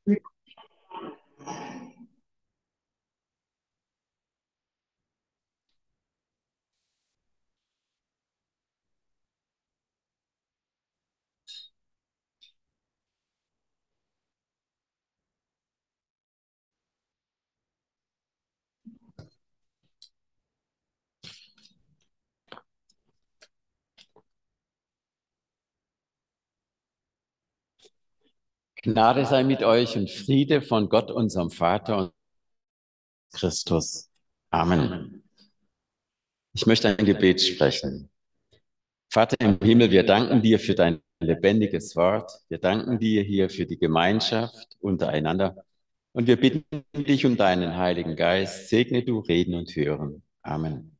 Gnade sei mit euch und Friede von Gott, unserem Vater und Christus. Amen. Ich möchte ein Gebet sprechen. Vater im Himmel, wir danken dir für dein lebendiges Wort. Wir danken dir hier für die Gemeinschaft untereinander. Und wir bitten dich um deinen Heiligen Geist. Segne du Reden und Hören. Amen.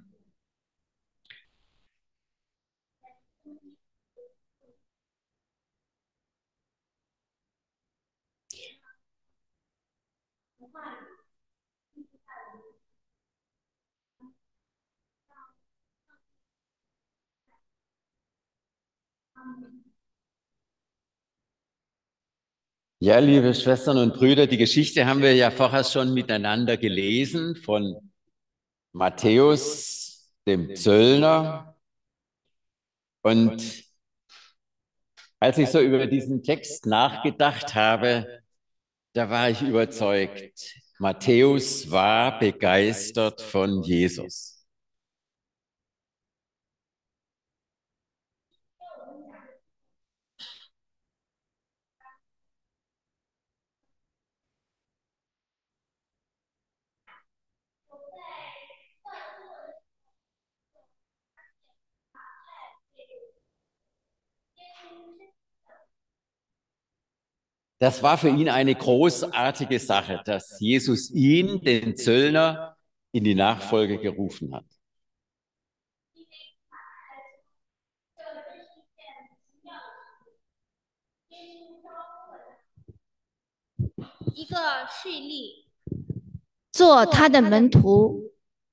Ja, liebe Schwestern und Brüder, die Geschichte haben wir ja vorher schon miteinander gelesen von Matthäus, dem Zöllner. Und als ich so über diesen Text nachgedacht habe, da war ich überzeugt, Matthäus war begeistert von Jesus. Das war für ihn eine großartige Sache, dass Jesus ihn, den Zöllner, in die Nachfolge gerufen hat. 一个税吏，做他的门徒。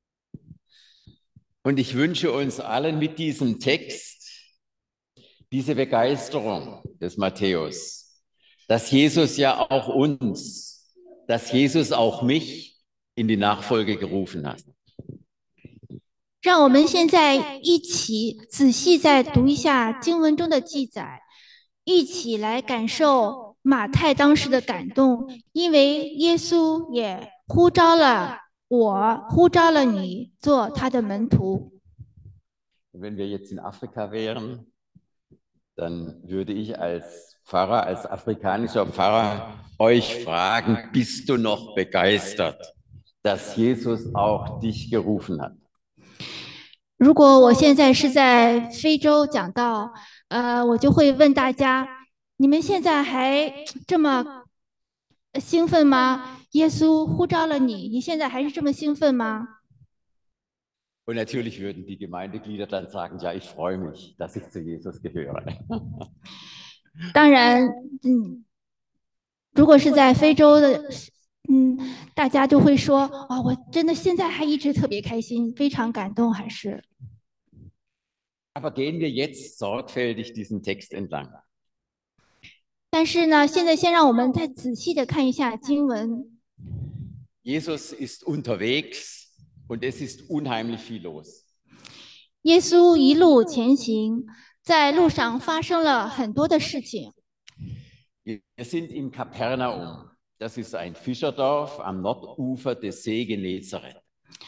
Und ich wünsche uns allen mit diesem Text diese Begeisterung des Matthäus, dass Jesus ja auch uns, dass Jesus auch mich in die Nachfolge gerufen hat. 让我们现在一起仔细再读一下经文中的记载，一起来感受马太当时的感动，因为耶稣也呼召了我，呼召了你做他的门徒。 Wenn wir jetzt in Afrika wären, dann würde ich als Pfarrer, als afrikanischer Pfarrer euch fragen, bist du noch begeistert, dass Jesus auch dich gerufen hat? 如果我现在是在非洲讲道，我就会问大家：你们现在还这么兴奋吗？耶稣呼召了你，你现在还是这么兴奋吗？ Und natürlich würden die Gemeindeglieder dann sagen, ja, ich freue mich, dass ich zu Jesus gehöre. 当然，如果是在非洲的，大家就会说：哦，我真的现在还一直特别开心，非常感动，还是。 Aber gehen wir jetzt sorgfältig diesen Text entlang. 但是呢，现在先让我们再仔细的看一下经文。 Jesus ist unterwegs und es ist unheimlich viel los. 耶稣一路前行，在路上发生了很多的事情。 Wir sind in Kapernaum. Das ist ein Fischerdorf am Nordufer des See Genezareth.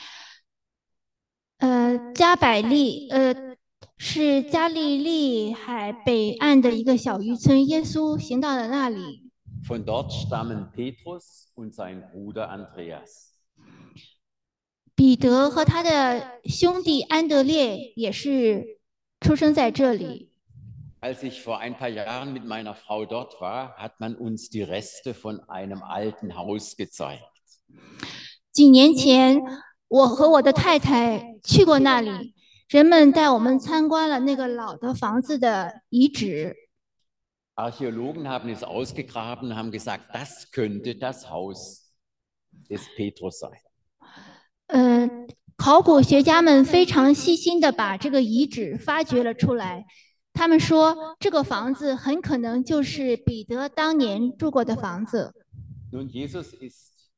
加百利，是加利利海北岸的一个小渔村。耶稣行到了那里。 Von dort stammen Petrus und sein Bruder Andreas. 彼得和他的兄弟安德烈也是出生在这里。 Als ich vor ein paar Jahren mit meiner Frau dort war, hat man uns die Reste von einem alten Haus gezeigt. 几年前，我和我的太太去过那里，人们带我们参观了那个老的房子的遗址。 Archäologen haben es ausgegraben, haben gesagt, das könnte das Haus des Petrus sein. 考古学家们非常细心的把这个遗址发掘了出来， 他们说这个房子很可能就是彼得当年住过的房子。 Nun, Jesus ist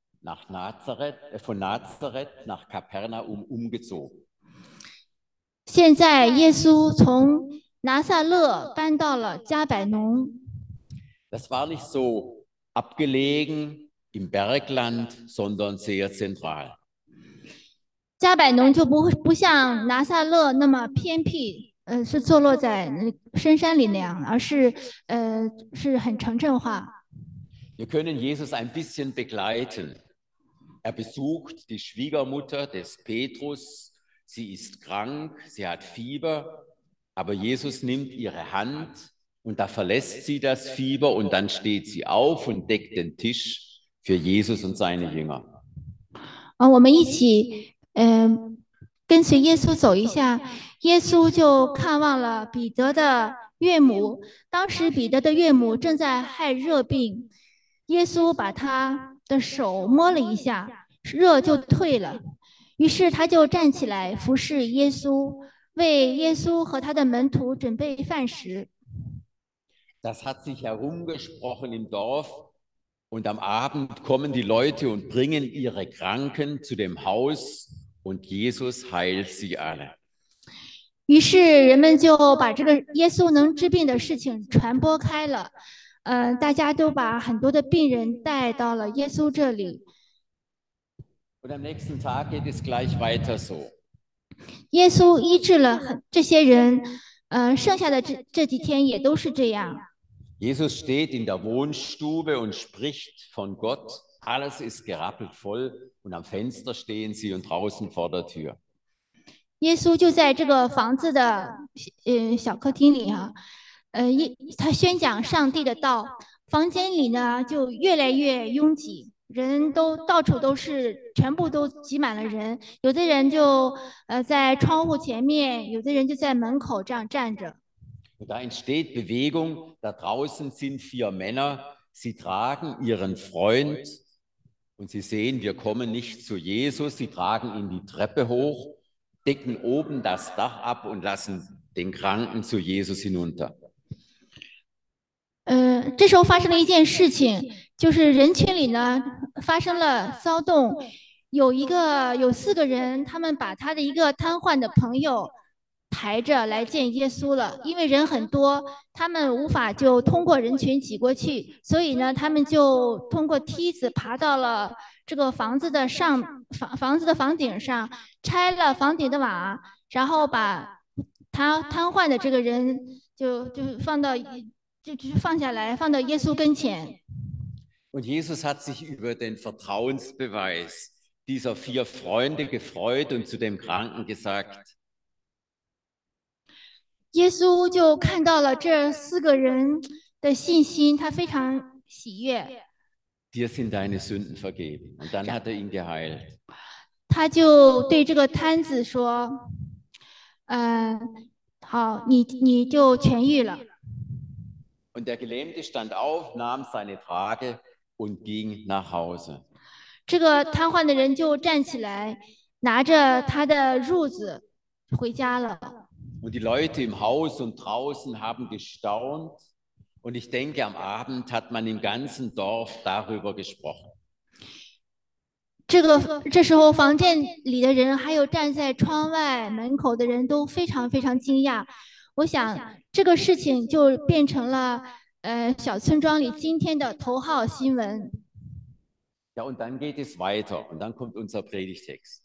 von Nazareth nach Kapernaum umgezogen. 现在耶稣从拿撒勒搬到了加百农。 Das war nicht so abgelegen im Bergland, sondern sehr zentral. 加百农就不像拿撒勒那么偏僻，是坐落在深山里那样，而是是很城镇化。 Wir können Jesus ein bisschen begleiten. Er besucht die Schwiegermutter des Petrus. Sie ist krank, sie hat Fieber, aber Jesus nimmt ihre Hand und da verlässt sie das Fieber und dann steht sie auf und deckt den Tisch für Jesus und seine Jünger. 我们一起跟随耶稣走一下。耶稣就看望了彼得的岳母，当时彼得的岳母正在害热病，耶稣把他的手摸了一下，热就退了。于是他就站起来服侍耶稣，为耶稣和他的门徒准备饭食。 Das hat sich herumgesprochen im Dorf und am Abend kommen die Leute und bringen ihre Kranken zu dem Haus und Jesus heilt sie alle. 于是人们就把这个耶稣能治病的事情传播开了，大家都把很多的病人带到了耶稣这里。 Und am nächsten Tag geht es gleich weiter so. 耶稣医治了这些人，剩下的这几天也都是这样。 Jesus steht in der Wohnstube und spricht von Gott. Alles ist gerappelt voll und am Fenster stehen sie und draußen vor der Tür. 耶稣就在这个房子的小客厅里他宣讲上帝的道，房间里呢就越来越拥挤，人都到处都是，全部都挤满了人。有的人就在窗户前面，有的人就在门口这样站着。 Und da entsteht Bewegung. Da draußen sind 4 Männer. Sie tragen ihren Freund und sie sehen, wir kommen nicht zu Jesus. Sie tragen ihn die Treppe hoch, decken oben das Dach ab und lassen den Kranken zu Jesus hinunter. 这时候发生了一件事情，就是人群里呢发生了骚动，有4个人，他们把他的一个瘫痪的朋友抬着来见耶稣了。因为人很多，他们无法就通过人群挤过去，所以呢，他们就通过梯子爬到了这个房子的房顶上，拆了房顶的瓦，然后把他瘫痪的这个人就放下来，放到耶稣跟前。 Und Jesus hat sich über den Vertrauensbeweis dieser 4 Freunde gefreut und zu dem Kranken gesagt: 耶稣就看到了这4个人的信心，他非常喜悦。 Dir sind deine Sünden vergeben. Und dann hat ihn geheilt. 他就对这个摊子说：“好，你就痊愈了。” Und der Gelähmte stand auf, nahm seine Trage und ging nach Hause. 这个瘫痪的人就站起来，拿着他的褥子回家了。 Und die Leute im Haus und draußen haben gestaunt. Und ich denke, am Abend hat man im ganzen Dorf darüber gesprochen. 这时候，房间里的人还有站在窗外门口的人都非常非常惊讶。我想这个事情就变成了小村庄里今天的头号新闻。 Ja, und dann geht es weiter und dann kommt unser Predigtext.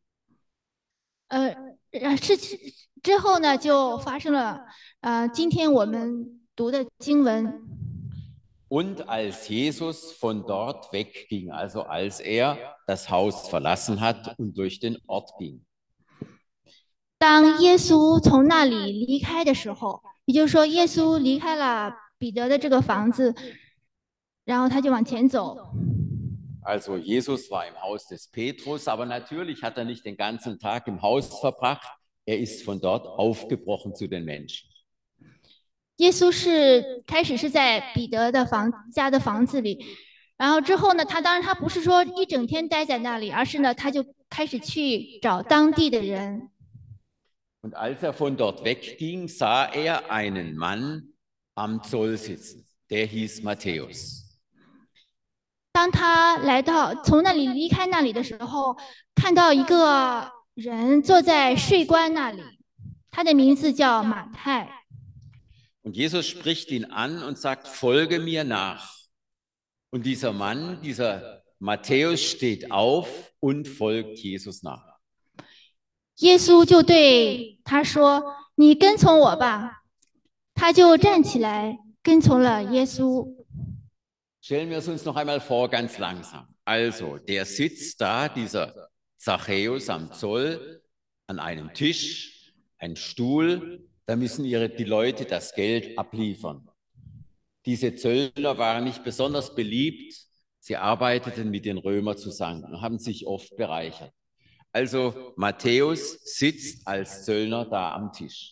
事情之后呢，就发生了今天我们读的经文。 Und als Jesus von dort wegging, also als das Haus verlassen hat und durch den Ort ging. 当耶稣从那里离开的时候，也就是说，耶稣离开了彼得的这个房子，然后他就往前走。 Also Jesus war im Haus des Petrus, aber natürlich hat er nicht den ganzen Tag im Haus verbracht. Er ist von dort aufgebrochen zu den Menschen. 耶稣开始是在彼得的家的房子里，然后之后呢，他不是说一整天待在那里，而是呢，他就开始去找当地的人。 Und als er von dort wegging, sah er einen Mann am Zoll sitzen. Der hieß Matthäus. 当他从那里离开那里的时候，看到一个人坐在税关那里，他的名字叫马太。 Und Jesus spricht ihn an und sagt, folge mir nach. Und dieser Mann, dieser Matthäus steht auf und folgt Jesus nach. 耶稣就对他说：“你跟从我吧。”他就站起来跟从了耶稣。 Stellen wir es uns noch einmal vor, ganz langsam. Also, der sitzt da, dieser Zachäus am Zoll, an einem Tisch, ein Stuhl, da müssen die Leute das Geld abliefern. Diese Zöllner waren nicht besonders beliebt, sie arbeiteten mit den Römern zusammen und haben sich oft bereichert. Also Matthäus sitzt als Zöllner da am Tisch.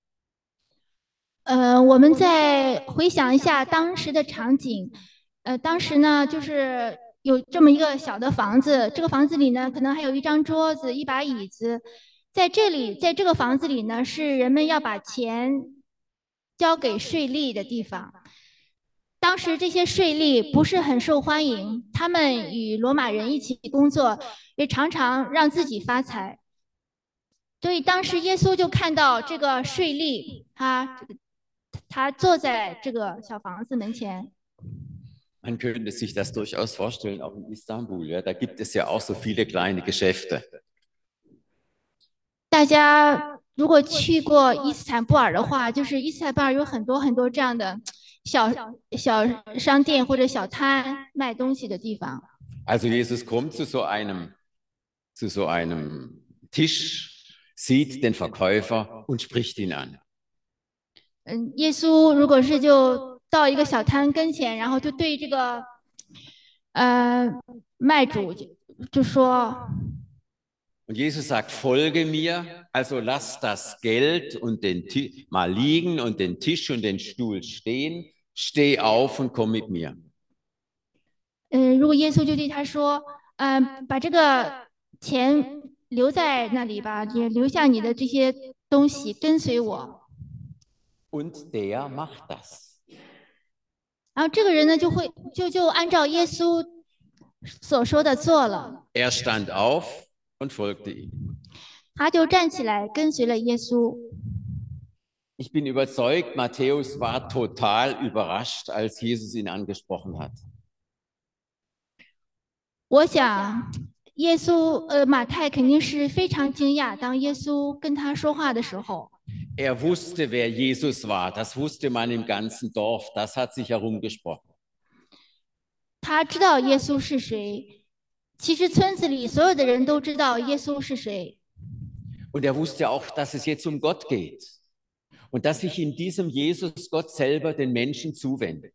我们再回想一下当时的场景，当时呢，就是有这么一个小的房子，这个房子里呢，可能还有一张桌子、一把椅子。在这个房子里呢，是人们要把钱交给税吏的地方。当时这些税吏不是很受欢迎，他们与罗马人一起工作，也常常让自己发财。所以当时耶稣就看到这个税吏，他坐在这个小房子门前。 Man könnte sich das durchaus vorstellen, auch in Istanbul. Ja, da gibt es ja auch so viele kleine Geschäfte. 大家如果去过伊斯坦布尔的话，就是伊斯坦布尔有很多很多这样的小商店或者小摊卖东西的地方。 Also Jesus kommt zu so einem Tisch, sieht den Verkäufer und spricht ihn an. 耶稣如果是就到一个小摊跟前，然后就对这个卖主就说。 Und Jesus sagt, folge mir, also lass das Geld und mal liegen und den Tisch und den Stuhl stehen, steh auf und komm mit mir. 如果耶稣就对他说，把这个钱留在那里吧，也留下你的这些东西，跟随我。 Und der macht das. 然后这个人呢，就按照耶稣所说的做了。 Er stand auf und folgte ihm. 他就站起来跟随了耶稣。 Ich bin überzeugt, Matthäus war total überrascht, als Jesus ihn angesprochen hat. 我想，马太肯定是非常惊讶，当耶稣跟他说话的时候。 Er wusste, wer Jesus war. Das wusste man im ganzen Dorf. Das hat sich herumgesprochen. 他知道耶稣是谁。其实村子里所有的人都知道耶稣是谁。 Und er wusste auch, dass es jetzt um Gott geht. Und dass sich in diesem Jesus Gott selber den Menschen zuwendet.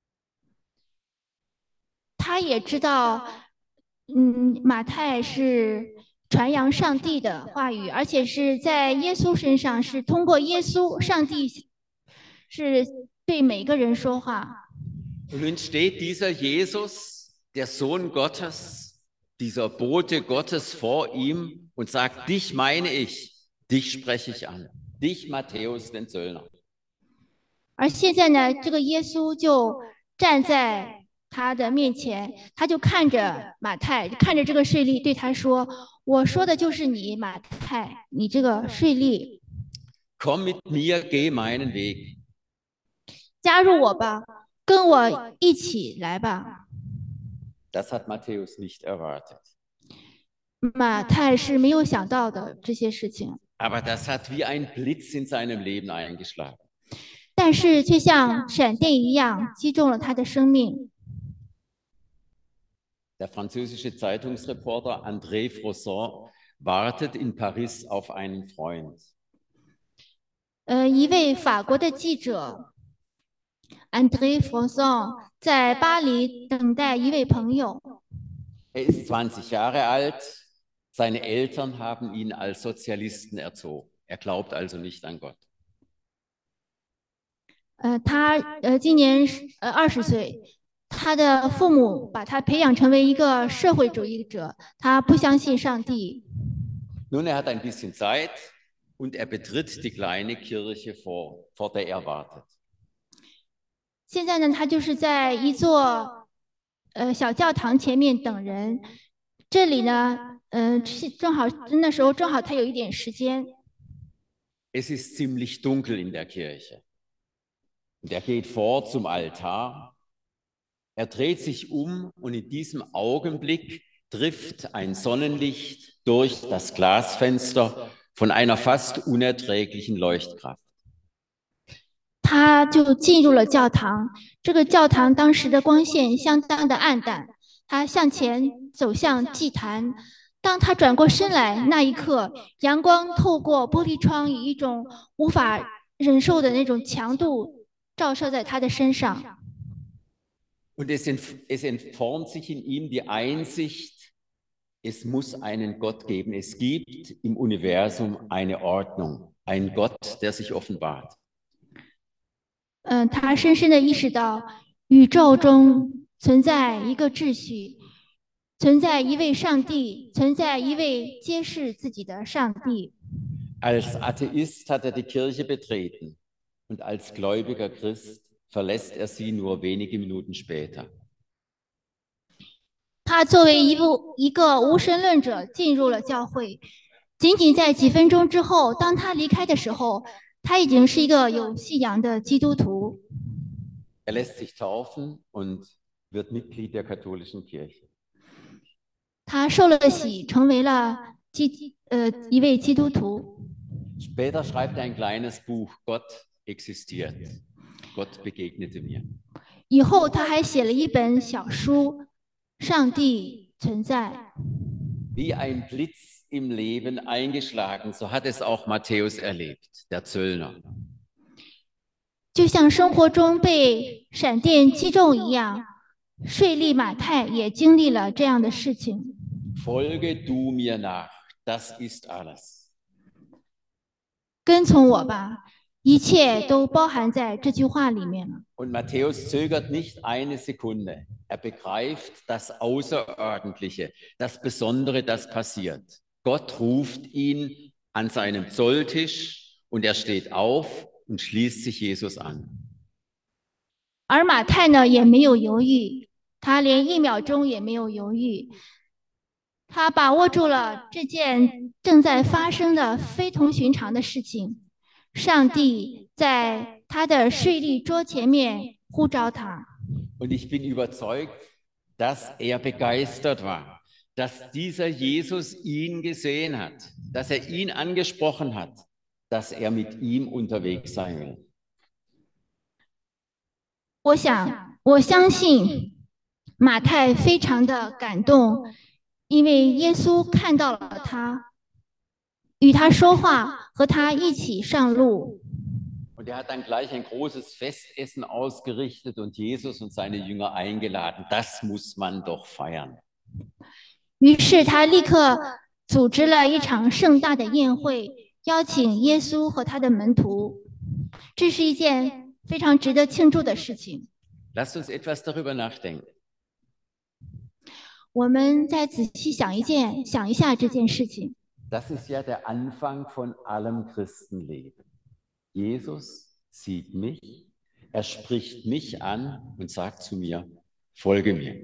他也知道，马太是传扬上帝的话语，而且是在耶稣身上，是通过耶稣，上帝是对每个人说话。 Und nun steht dieser Jesus, der Sohn Gottes, dieser Bote Gottes vor ihm und sagt, dich meine ich, dich spreche ich an, dich Matthäus, den Zöllner. 而现在呢，这个耶稣就站在他的面前，他就看着马太，看着这个税吏，对他说：“我说的就是你，马太，你这个税吏。 Komm mit mir, geh meinen Weg. 加入我吧，跟我一起来吧。” Das hat Matthäus nicht erwartet. 马太是没有想到的这些事情。 Aber das hat wie ein Blitz in seinem Leben eingeschlagen. 但是却像闪电一样击中了他的生命。 Der französische Zeitungsreporter André Frosson wartet in Paris auf einen Freund. 一位法国的记者 André Frosson 在巴黎等待一位朋友。 Er ist 20 Jahre alt. Seine Eltern haben ihn als Sozialisten erzogen. Er glaubt also nicht an Gott. 他今年20岁，他的父母把他培养成为一个社会主义者，他不相信上帝。 Nun, er hat ein bisschen Zeit und er betritt die kleine Kirche vor der er wartet. 现在呢，他就是在一座小教堂前面等人。这里呢，正好那时候正好他有一点时间。 Es ist ziemlich dunkel in der Kirche. Und er geht vor zum Altar. Er dreht sich und in diesem Augenblick trifft ein Sonnenlicht durch das Glasfenster von einer fast unerträglichen Leuchtkraft. 他就进入了教堂。这个教堂当时的光线相当的暗淡。他向前走向祭坛。当他转过身来，那一刻，阳光透过玻璃窗，以一种无法忍受的那种强度照射在他的身上。 Und es entformt sich in ihm die Einsicht, es muss einen Gott geben. Es gibt im Universum eine Ordnung, einen Gott, der sich offenbart. 他深深的意识到，宇宙中存在一个秩序，存在一位上帝，存在一位揭示自己的上帝。 Als Atheist hat er die Kirche betreten und als gläubiger Christ verlässt er sie nur wenige Minuten später. 他作为一个无神论者进入了教会，仅仅在几分钟之后，当他离开的时候，他已经是一个有信仰的基督徒。 Er lässt sich taufen und wird Mitglied der katholischen Kirche. 他受了洗，成为了一位基督徒。 Später schreibt er ein kleines Buch, Gott existiert. Gott begegnete mir. 以后他还写了一本小书，上帝存在。 Wie ein Blitz im Leben eingeschlagen, so hat es auch Matthäus erlebt, der Zöllner. 就像生活中被闪电击中一样，税吏马太也经历了这样的事情。 Folge du mir nach, das ist alles. 跟从我吧，一切都包含在这句话里面了。 Und Matthäus zögert nicht eine Sekunde. Er begreift das Außerordentliche, das Besondere, das passiert. Gott ruft ihn an seinem Zolltisch und er steht auf und schließt sich Jesus an. 而马太呢，也没有犹豫，他连1秒钟也没有犹豫，他把握住了这件正在发生的非同寻常的事情。上帝在他的税吏桌前面呼召他。 Und ich bin überzeugt, dass er begeistert war, dass dieser Jesus ihn gesehen hat, dass er ihn angesprochen hat, dass er mit ihm unterwegs sein will. 我相信马太非常的感动，因为耶稣看到了他，与他说话，和他一起上路。 Und er hat dann gleich ein großes Festessen ausgerichtet und Jesus und seine Jünger eingeladen. Das muss man doch feiern. 于是他立刻组织了一场盛大的宴会，邀请耶稣和他的门徒。这是一件非常值得庆祝的事情。 Lasst uns etwas darüber nachdenken. 我们再仔细想一下这件事情。 Das ist ja der Anfang von allem Christenleben. Jesus sieht mich, er spricht mich an und sagt zu mir, folge mir.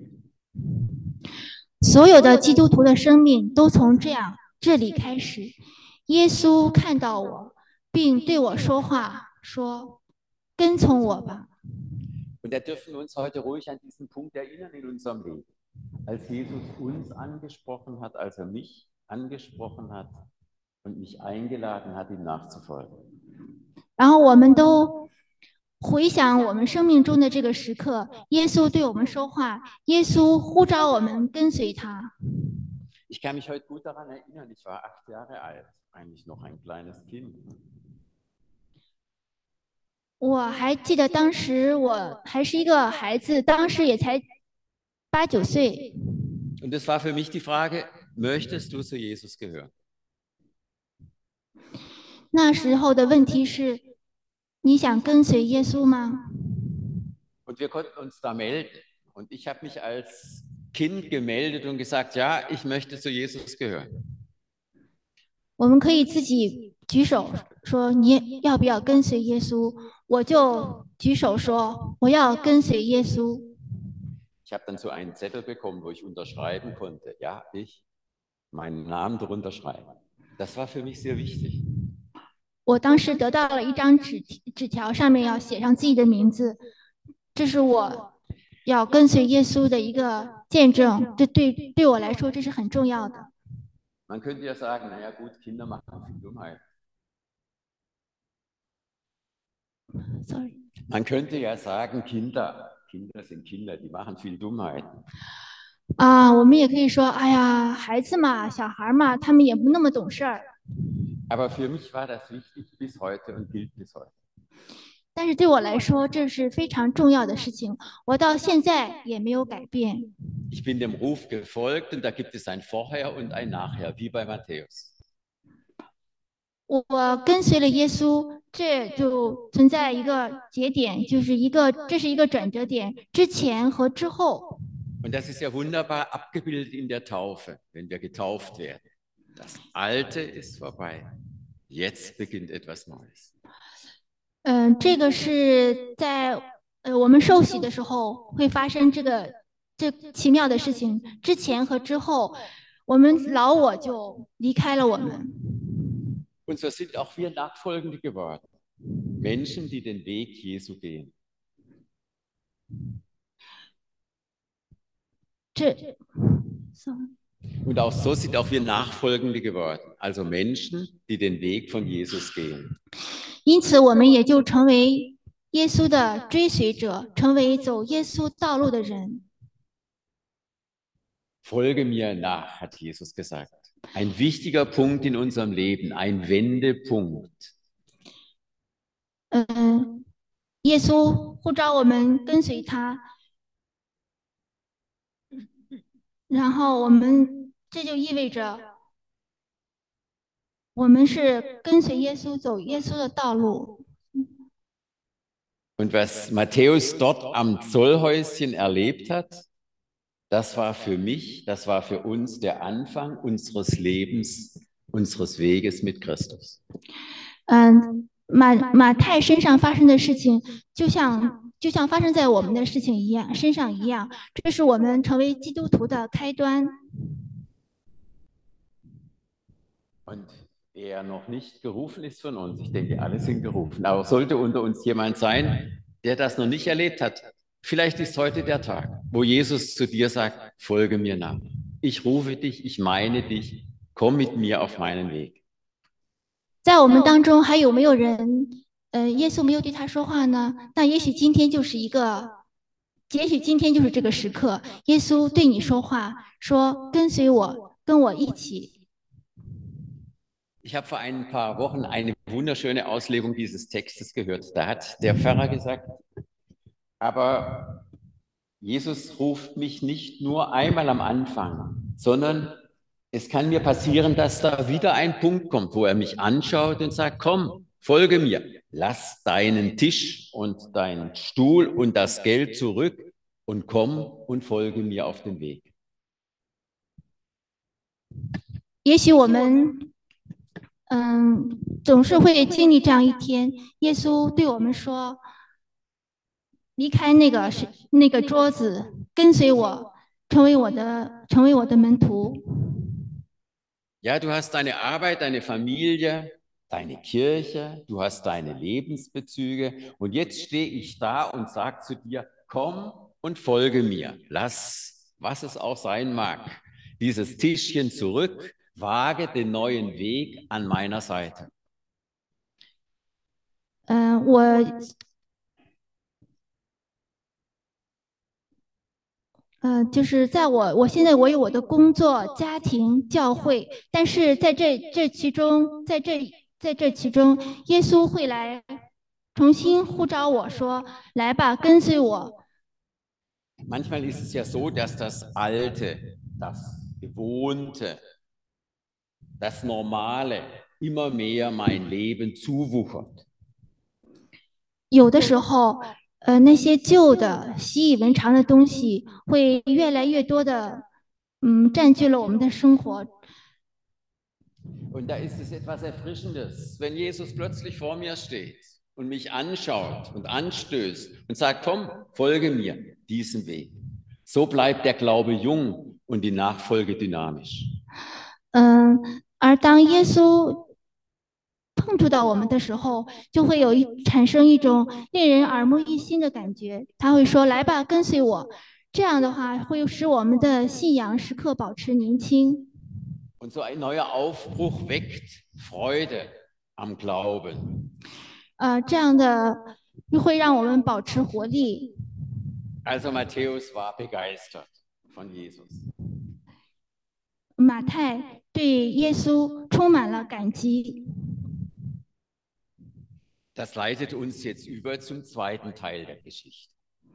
所有的基督徒的生命都从这里开始。耶稣看到我，并对我说话，说：“跟从我吧。” Und da dürfen wir uns heute ruhig an diesen Punkt erinnern in unserem Leben. Als Jesus uns angesprochen hat, als er mich angesprochen hat und mich eingeladen hat, ihm nachzufolgen. 然后我们都回想我们生命中的这个时刻，耶稣对我们说话，耶稣呼召我们跟随他。 Ich kann mich heute gut daran erinnern, ich war 8 Jahre alt, eigentlich noch ein kleines Kind. 我还记得当时我还是一个孩子，当时也才8、9岁。 Und es war für mich die Frage, möchtest du zu Jesus gehören? 那时候的问题是，你想跟随耶稣吗？ Und wir konnten uns da melden. Und ich habe mich als Kind gemeldet und gesagt, ja, ich möchte zu Jesus gehören. 我们可以自己举手说你要不要跟随耶稣，我就举手说我要跟随耶稣。 Ich habe dann so einen Zettel bekommen, wo ich unterschreiben konnte. Ja, ich meinen Namen drunter schreiben. Das war für mich sehr wichtig. 我当时得到了一张纸条，上面要写上自己的名字，这是我要跟随耶稣的一个见证，这对我来说这是很重要的。 Man könnte ja sagen, naja gut, Kinder machen viel Dummheit. Sorry. Man könnte ja sagen, Kinder sind Kinder, die machen viel Dummheit. 我们也可以说，哎呀，孩子嘛，小孩嘛，他们也不那么懂事儿。 Aber für mich war das wichtig bis heute und gilt bis heute. 但是对我来说，这是非常重要的事情，我到现在也没有改变。 Ich bin dem Ruf gefolgt und da gibt es ein Vorher und ein Nachher, wie bei Matthäus. 我跟随了耶稣，这就存在一个节点，这是一个转折点，之前和之后。 Und das ist ja wunderbar abgebildet in der Taufe, wenn wir getauft werden. Das Alte ist vorbei. Jetzt beginnt etwas Neues. 这个是在我们受洗的时候会发生这奇妙的事情，之前和之后，我们老我就离开了我们。 Und so sind auch wir Nachfolgende geworden. Menschen, die den Weg Jesu gehen. ，Und auch so sind auch wir Nachfolgende geworden, also Menschen, die den Weg von Jesus gehen. 因此，我们也就成为耶稣的追随者，成为走耶稣道路的人。 Folge mir nach, hat Jesus gesagt. Ein wichtiger Punkt in unserem Leben, ein Wendepunkt. 耶稣呼召我们跟随他，然后这就意味着我们是跟随耶稣走耶稣的道路。 Und was Matthäus dort am Zollhäuschen erlebt hat, das war für mich, das war für uns der Anfang unseres Lebens, unseres Weges mit Christus. 马太身上发生的事情，就像发生在我们的事情身上一样，这是我们成为基督徒的开端。 Und der noch nicht gerufen ist von uns, ich denke, alle sind gerufen, aber sollte unter uns jemand sein, der das noch nicht erlebt hat, vielleicht ist heute der Tag, wo Jesus zu dir sagt, folge mir nach. Ich rufe dich, ich meine dich, komm mit mir auf meinen Weg. 在我们当中还有没有人，耶稣没有对他说话呢？那也许今天就是这个时刻，耶稣对你说话，说跟随我，跟我一起。 Ich habe vor ein paar Wochen eine wunderschöne Auslegung dieses Textes gehört. Da hat der Pfarrer gesagt, aber Jesus ruft mich nicht nur einmal am Anfang, sondern es kann mir passieren, dass da wieder ein Punkt kommt, wo er mich anschaut und sagt, komm, folge mir, lass deinen Tisch und deinen Stuhl und das Geld zurück und komm und folge mir auf den Weg. 也许我们总是会经历这样一天，耶稣对我们说：“离开那个桌子，跟随我，成为我的门徒。” Ja, du hast deine Arbeit, deine Familie, deine Kirche, du hast deine Lebensbezüge und jetzt stehe ich da und sage zu dir, komm und folge mir. Lass, was es auch sein mag, dieses Tischchen zurück, wage den neuen Weg an meiner Seite. 就是我现在我有我的工作、家庭、教会，但是在这其中，耶稣会来重新呼召我说：“来吧，跟随我。” Manchmal ist es ja so, dass das Alte, das Gewohnte, das Normale immer mehr mein Leben zuwuchert. 有的时候，那些旧的、习以为常的东西会越来越多的，占据了我们的生活。 Und da ist es etwas Erfrischendes, wenn Jesus plötzlich vor mir steht und mich anschaut und anstößt und sagt, komm, folge mir diesen Weg. So bleibt der Glaube jung und die Nachfolge dynamisch. 而当耶稣碰触到我们的时候，就会产生一种令人耳目一新的感觉。他会说：“来吧，跟随我。”这样的话，会使我们的信仰时刻保持年轻。 Und so ein neuer Aufbruch weckt Freude am Glauben. 这样的又会让我们保持活力。 Also Matthäus war begeistert von Jesus. 马太对耶稣充满了感激。 Das leitet uns jetzt über zum zweiten Teil der Geschichte.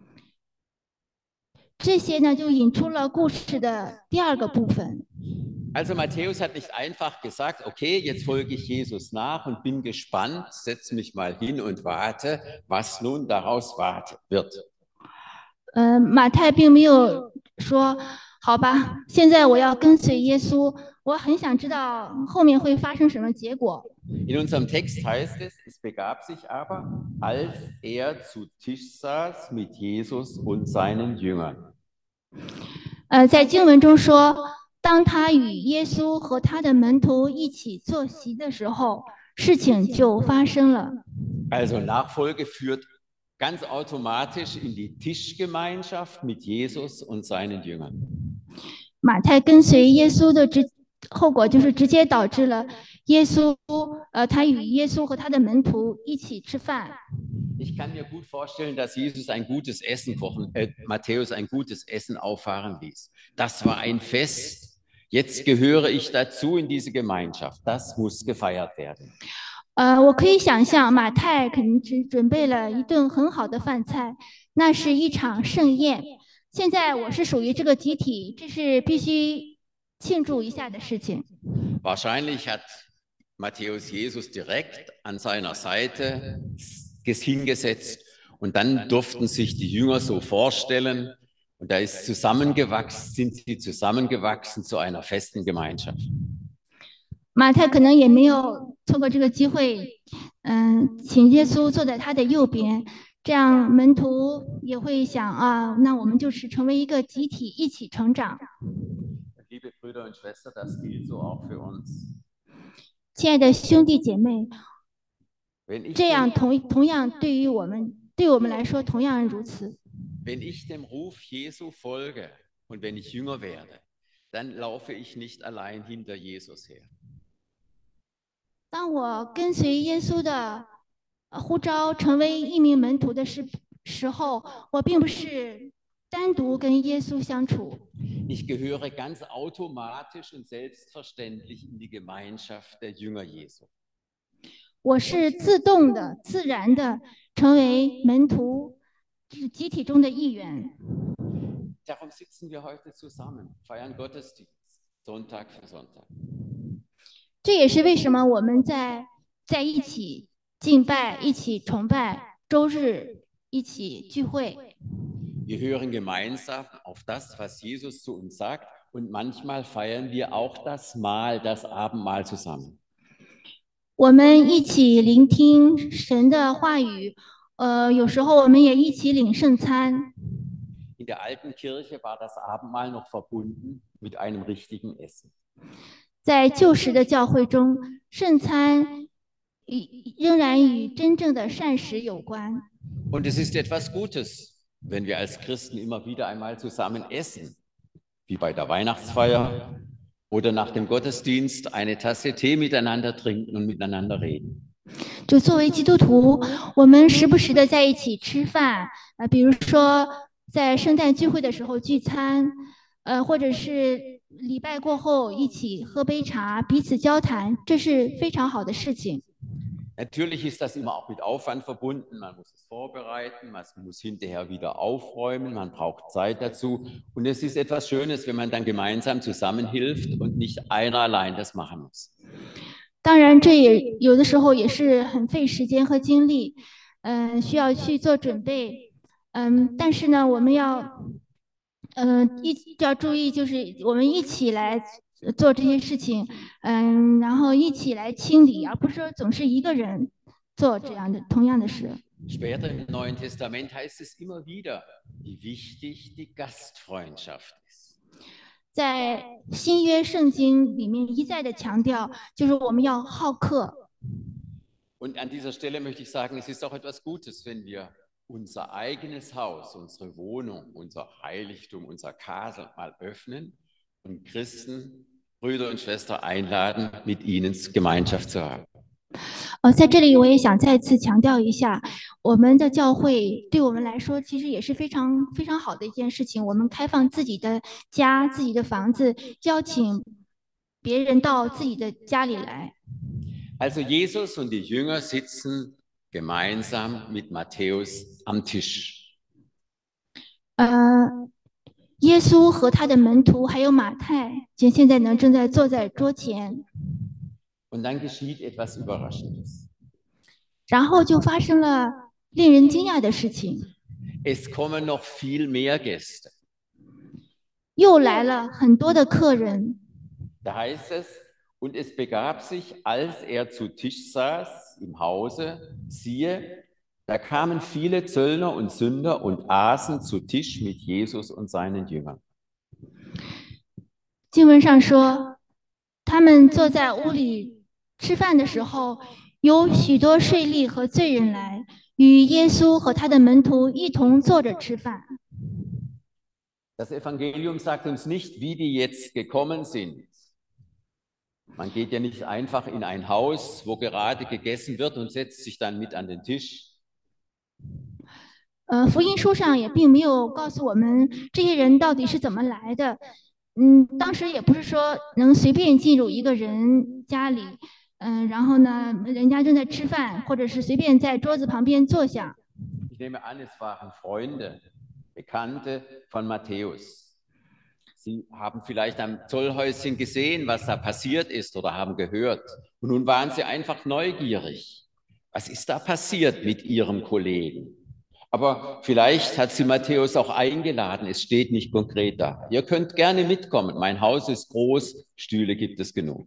这些呢，就引出了故事的第二个部分。 Also Matthäus hat nicht einfach gesagt, okay, jetzt folge ich Jesus nach und bin gespannt, setze mich mal hin und warte, was nun daraus wird. 马太并没有说，好吧，现在我要跟随耶稣，我很想知道后面会发生什么结果。 In unserem Text heißt es, es begab sich aber, als zu Tisch saß mit Jesus und seinen Jüngern. 在经文中说，当他与耶稣和他的门徒一起坐席的时候，事情就发生了。 Also Nachfolge führt ganz automatisch in die Tischgemeinschaft mit Jesus und seinen Jüngern. 马太跟随耶稣的后果就是直接导致了耶稣，他与耶稣和他的门徒一起吃饭。 Ich kann mir gut vorstellen, dass Jesus ein gutes Essen Matthäus ein gutes Essen auffahren ließ. Das war ein Fest. Jetzt gehöre ich dazu in diese Gemeinschaft. Das muss gefeiert werden. 我可以想象马太肯定只准备了一顿很好的饭菜，那是一场盛宴。现在我是属于这个集体，这是必须庆祝一下的事情。 Wahrscheinlich hat Matthäus Jesus direkt an seiner Seite hingesetzt und dann durften sich die Jünger so vorstellen und sind sie zusammengewachsen zu einer festen Gemeinschaft. 马太可能也没有错过这个机会，请耶稣坐在他的右边，这样门徒也会想啊，那我们就是成为一个集体，一起成长。 Liebe Brüder und Schwestern, das gilt so auch für uns. 亲爱的兄弟姐妹，这样同样对我们来说同样如此。 Wenn ich dem Ruf Jesu folge und wenn ich Jünger werde, dann laufe ich nicht allein hinter Jesus her. 当我跟随耶稣的呼召，成为一名门徒的时候，我并不是单独跟耶稣相处。 Ich gehöre ganz automatisch und selbstverständlich in die Gemeinschaft der Jünger Jesu. 我是自动的、自然的成为门徒集体中的一员。 Darum sitzen wir heute zusammen, feiern Gottesdienst, Sonntag für Sonntag. 这也是为什么我们在一起敬拜、一起崇拜，周日一起聚会。 Wir hören gemeinsam auf das, was Jesus zu uns sagt, und manchmal feiern wir auch das Abendmahl zusammen. 我们一起聆听神的话语，有时候我们也一起领圣餐。 In der alten Kirche war das Abendmahl noch verbunden mit einem richtigen Essen. 在旧时的教会中，圣餐仍然与真正的膳食有关。 Und es ist etwas Gutes, wenn wir als Christen immer wieder einmal zusammen essen, wie bei der Weihnachtsfeier oder nach dem Gottesdienst eine Tasse Tee miteinander trinken und miteinander reden. 就作为基督徒，我们时不时的在一起吃饭，比如说在圣诞聚会的时候聚餐，或者是礼拜过后一起喝杯茶，彼此交谈，这是非常好的事情。 Natürlich ist das immer auch mit Aufwand verbunden. Man muss es vorbereiten, man muss hinterher wieder aufräumen, man braucht Zeit dazu. Und es ist etwas Schönes, wenn man dann gemeinsam zusammenhilft und nicht einer allein das machen muss. 当然，这也有的时候也是很费时间和精力，需要去做准备，但是呢，我们要注意，就是我们一起来做这些事情，然后一起来清理，而不是说总是一个人做这样的同样的事。 Später im Neuen Testament heißt es immer wieder, wie wichtig die Gastfreundschaft ist. 在新约圣经里面一再的强调，就是我们要好客。 Und an dieser Stelle möchte ich sagen, es ist auch etwas Gutes, wenn wir unser eigenes Haus, unsere Wohnung, unser Heiligtum, unser Kasel mal öffnen und Christen, Brüder und Schwestern einladen, mit ihnen Gemeinschaft zu haben. 在这里我也想再次强调一下，我们的教会对我们来说其实也是非常非常好的一件事情。我们开放自己的家、自己的房子，邀请别人到自己的家里来。 Also Jesus und die Jünger sitzen gemeinsam mit Matthäus am Tisch. 耶稣和他的门徒还有马太，现在呢正在坐在桌前。 Und dann geschieht etwas Überraschendes. 然后就发生了令人惊讶的事情。 Es kommen noch viel mehr Gäste. 又来了很多的客人。 Da heißt es, und es begab sich, als er zu Tisch saß im Hause, siehe, da kamen viele Zöllner und Sünder und aßen zu Tisch mit Jesus und seinen Jüngern. 经文上说，他们坐在屋里吃饭的时候，有许多税吏和罪人来，与耶稣和他的门徒一同坐着吃饭。 Das Evangelium sagt uns nicht, wie die jetzt gekommen sind. Man geht ja nicht einfach in ein Haus, wo gerade gegessen wird und setzt sich dann mit an den Tisch. 福音书上也并没有告诉我们这些人到底是怎么来的。当时也不是说能随便进入一个人家里，然后呢，人家正在吃饭，或者是随便在桌子旁边坐下。 Ich nehme an, es waren Freunde, Bekannte von Matthäus. Sie haben vielleicht am Zollhäuschen gesehen, was da passiert ist oder haben gehört. Und nun waren sie einfach neugierig. Was ist da passiert mit ihrem Kollegen? Aber vielleicht hat sie Matthäus auch eingeladen. Es steht nicht konkret da. Ihr könnt gerne mitkommen. Mein Haus ist groß. Stühle gibt es genug.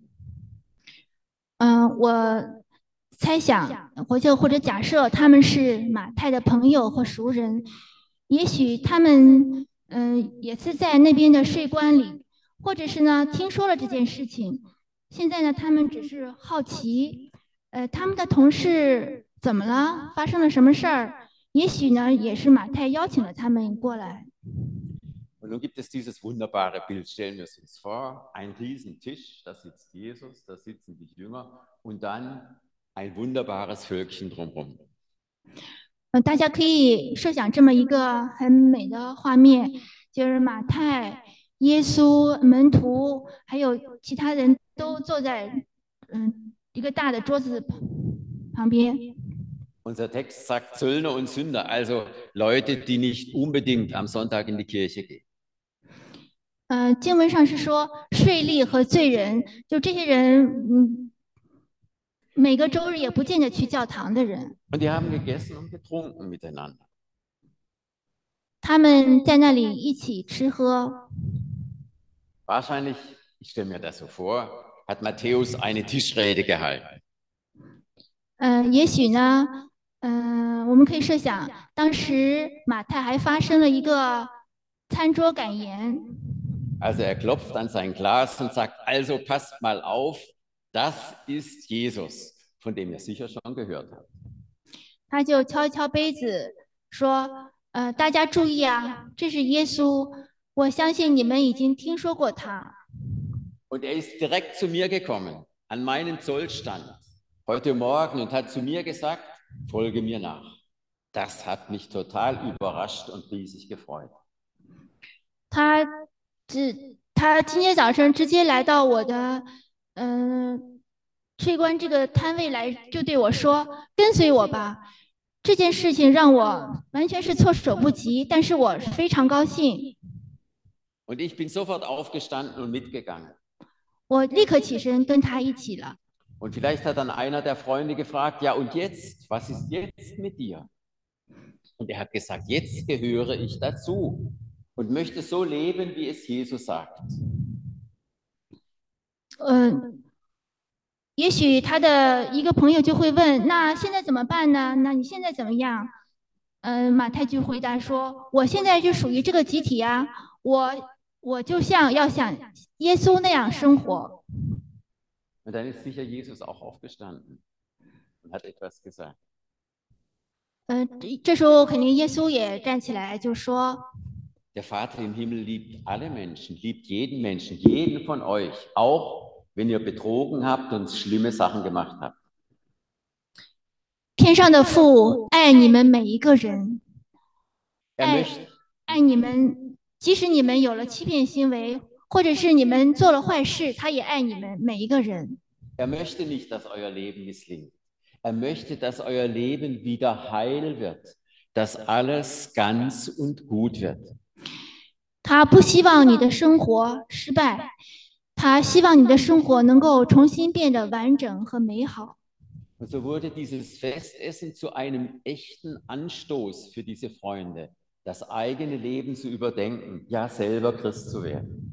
我猜想，或者假设他们是马太的朋友或熟人，也许他们也是在那边的税关里，或者是呢听说了这件事情，现在呢他们只是好奇，他们的同事怎么了，发生了什么事儿？也许呢也是马太邀请了他们过来。 Und nun gibt es dieses wunderbare Bild, stellen wir es uns vor, ein Riesentisch, da sitzt Jesus, da sitzen die Jünger und dann ein wunderbares Völkchen drumherum. 大家可以设想这么一个很美的画面，就是马太、耶稣、门徒还有其他人都坐在一个大的桌子旁边。 Unser Text sagt Zöllner und Sünder, also Leute, die nicht unbedingt am Sonntag in die Kirche gehen. 经文上是说税吏和罪人，就这些人，每个周日也不见得去教堂的人。 Und die haben gegessen und getrunken miteinander. 他们在那里一起吃喝。 Wahrscheinlich, ich stelle mir das so vor, hat Matthäus eine Tischrede gehalten. 也许呢，我们可以设想，当时马太还发生了一个餐桌感言。 Also er klopft an sein Glas und sagt, also passt mal auf, das ist Jesus, von dem ihr sicher schon gehört habt. 他就敲一敲杯子，说：“大家注意啊，这是耶稣，我相信你们已经听说过他。” Und er ist direkt zu mir gekommen, an meinen Zollstand, heute Morgen und hat zu mir gesagt, folge mir nach. Das hat mich total überrascht und riesig gefreut. 他今天早上直接来到我的税关这个摊位来，就对我说：“跟随我吧。”这件事情让我完全是措手不及，但是我非常高兴。 Und ich bin sofort aufgestanden und mitgegangen. 我立刻起身跟他一起了。 Und vielleicht hat dann einer der Freunde gefragt, ja und jetzt, was ist jetzt mit dir? Und er hat gesagt, jetzt gehöre ich dazu und möchte so leben, wie es Jesus sagt. 也许他的一个朋友就会问：“那现在怎么办呢？那你现在怎么样？”马太就回答说：“我现在就属于这个集体啊，我就像耶稣那样生活。” Und dann ist sicher Jesus auch aufgestanden und hat etwas gesagt. 这时候肯定耶稣也站起来就说： Der Vater im Himmel liebt alle Menschen, liebt jeden Menschen, jeden von euch, auch wenn ihr betrogen habt und schlimme Sachen gemacht habt. 天上的父爱你们每一个人， Er möchte, 爱你们，即使你们有了欺骗行为，或者是你们做了坏事，他也爱你们每一个人。 er möchte nicht, dass euer Leben misslingt. Er möchte, dass euer Leben wieder heil wird, dass alles ganz und gut wird. 他不希望你的生活失败，他希望你的生活能够重新变得完整和美好。 Und so wurde dieses Festessen zu einem echten Anstoß für diese Freunde, das eigene Leben zu überdenken, ja selber Christ zu werden.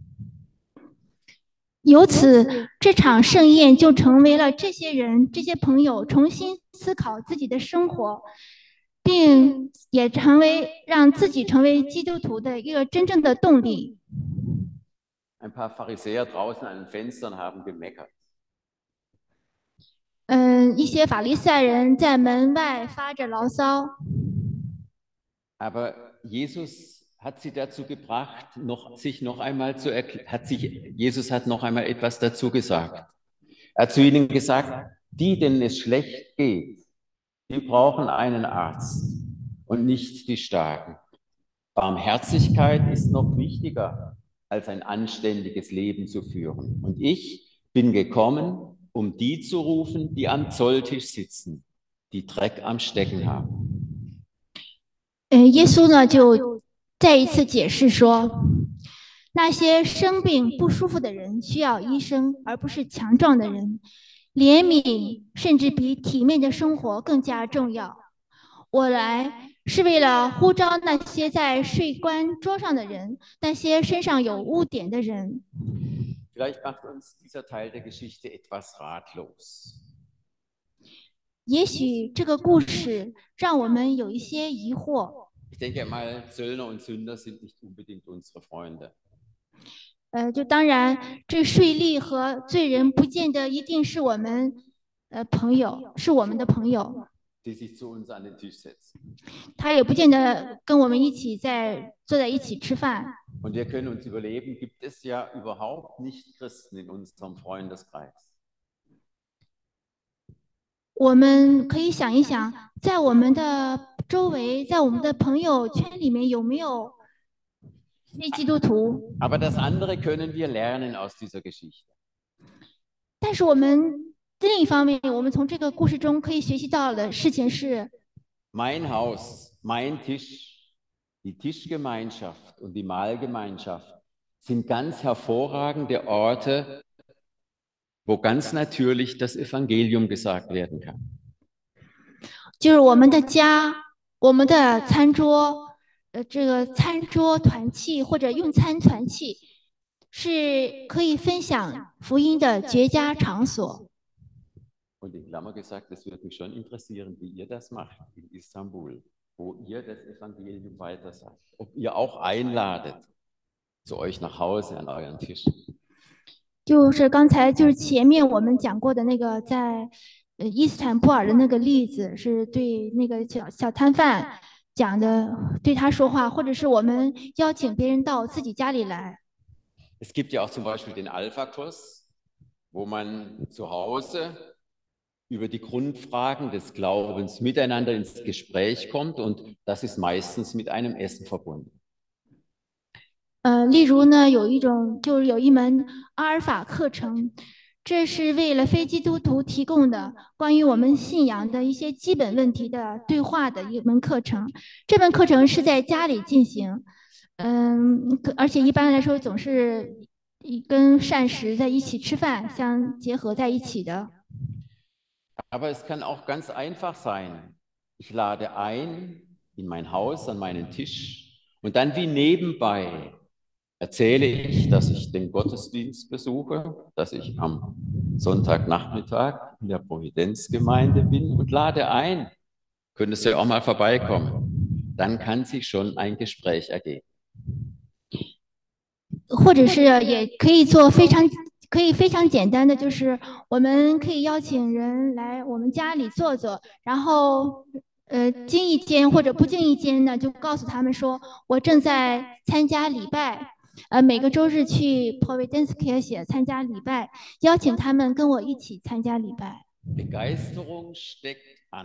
由此，这场盛宴就成为了这些人、这些朋友重新思考自己的生活，并也成为让自己成为基督徒的一个真正的动力。 Ein paar Pharisäer draußen an den Fenstern haben gemeckert. 一些法利赛人在门外发着牢骚， Aber Jesus hat sie dazu gebracht, sich noch einmal zu erklären. Jesus hat noch einmal etwas dazu gesagt. Er hat zu ihnen gesagt, die, denen es schlecht geht, die brauchen einen Arzt und nicht die Starken. Barmherzigkeit ist noch wichtiger, als ein anständiges Leben zu führen. Und ich bin gekommen, um die zu rufen, die am Zolltisch sitzen, die Dreck am Stecken haben. 耶稣呢就再一次解释说，那些生病不舒服的人需要医生，而不是强壮的人。怜悯甚至比体面的生活更加重要。我来是为了呼召那些在税关桌上的人，那些身上有污点的人。 Vielleicht macht uns dieser Teil der Geschichte etwas ratlos. 也许这个故事让我们有一些疑惑。 Ich denke mal, Zöllner und Sünder sind nicht unbedingt unsere Freunde. 就当然，这税吏和罪人不见得一定是我们朋友，是我们的朋友。 Die sich zu uns an den Tisch setzen. 他也不见得跟我们一起坐在一起吃饭。 Und wir können uns überlegen, gibt es ja überhaupt nicht Christen in unserem Freundeskreis? 我们可以想一想，在我们的周围，在我们的朋友圈里面有没有非基督徒？ Aber das andere können wir lernen aus dieser Geschichte. 但是我们另一方面，我们从这个故事中可以学习到的事情是， Mein Haus, mein Tisch, die Tischgemeinschaft und die Mahlgemeinschaft sind ganz hervorragende Orte, wo ganz natürlich das Evangelium gesagt werden kann. 就是我们的家、我们的餐桌，这个餐桌团契或者用餐团契，是可以分享福音的绝佳场所。 Und in Klammer gesagt, es würde mich schon interessieren, wie ihr das macht in Istanbul, wo ihr das Evangelium weitersagt. Ob ihr auch einladet zu euch nach Hause an euren Tisch. 就是刚才就是前面我们讲过的那个在伊斯坦布尔的那个例子，是对那个小摊贩讲的，对他说话，或者是我们邀请别人到自己家里来。 Es gibt ja auch zum Beispiel den Alpha-Kurs, wo man zu Hause über die Grundfragen des Glaubens miteinander ins Gespräch kommt und das ist meistens mit einem Essen verbunden. 例如呢，有一门阿尔法课程，这是为了非基督徒提供的关于我们信仰的一些基本问题的对话的一门课程。这门课程是在家里进行，而且一般来说总是跟膳食在一起吃饭相结合在一起的。 Aber es kann auch ganz einfach sein. Ich lade ein in mein Haus, an meinen Tisch und dann wie nebenbei erzähle ich, dass ich den Gottesdienst besuche, dass ich am Sonntagnachmittag in der Providenzgemeinde bin und lade ein, könntest du ja auch mal vorbeikommen. Dann kann sich schon ein Gespräch ergeben. 或者是也可以做非常简单的，就是我们可以邀请人来我们家里坐坐，然后经意间或者不经意间呢，就告诉他们说我正在参加礼拜，每个周日去 Providence Kirche 参加礼拜，邀请他们跟我一起参加礼拜。 Begeisterung steckt an.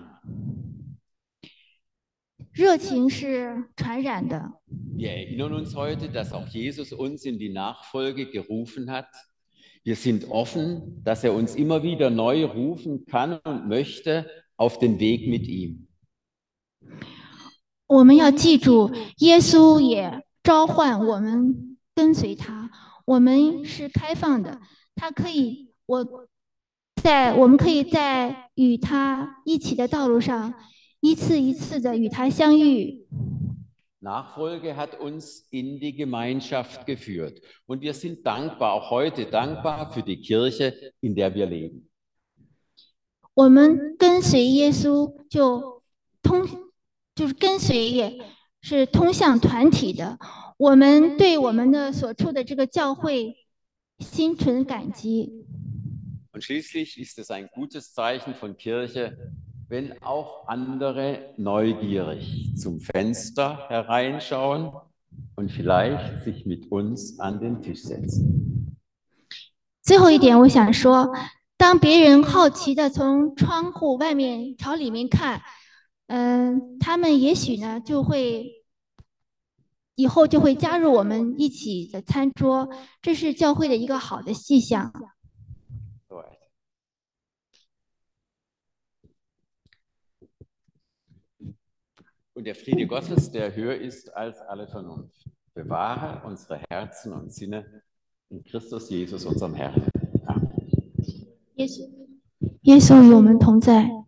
热情是传染的。 Wir erinnern uns heute, dass auch Jesus uns in die Nachfolge gerufen hat. Wir sind offen, dass er uns immer wieder neu rufen kann und möchte auf den Weg mit ihm. 我们要记住，耶稣也召唤我们跟随他。我们是开放的，他可以，我们可以在与他一起的道路上，一次一次的与他相遇。 Nachfolge hat uns in die Gemeinschaft geführt. Und wir sind dankbar, auch heute dankbar für die Kirche, in der wir leben. 我们跟随耶稣就是跟随也是通向团体的。我们对我们的所处的这个教会心存感激。 Und schließlich ist es ein gutes Zeichen von Kirche, wenn auch andere neugierig zum Fenster hereinschauen und vielleicht sich mit uns an den Tisch setzen. 最后一点，我想说，当别人好奇的从窗户外面朝里面看，他们也许呢以后就会加入我们一起的餐桌，这是教会的一个好的迹象。 Und der Friede Gottes, der höher ist als alle Vernunft, bewahre unsere Herzen und Sinne in Christus Jesus, unserem Herrn. Amen. 耶稣与我们同在。